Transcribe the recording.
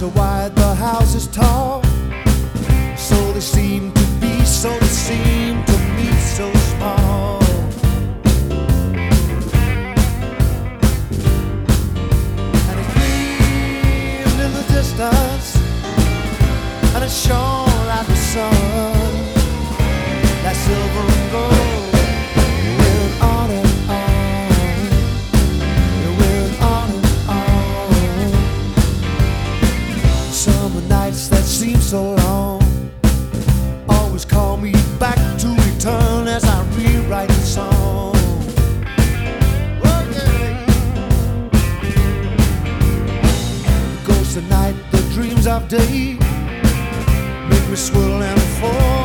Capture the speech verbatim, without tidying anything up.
so wide, the house is tall. So they seem to be, so they seem to me so small. And it gleamed in the distance, and it shone like the sun, that silver and gold. It went on and on, it went on and on. Summer nights that seem so long always call me back to return as I rewrite the song. Okay. The ghosts of night, the dreams of day make me swirl and fall.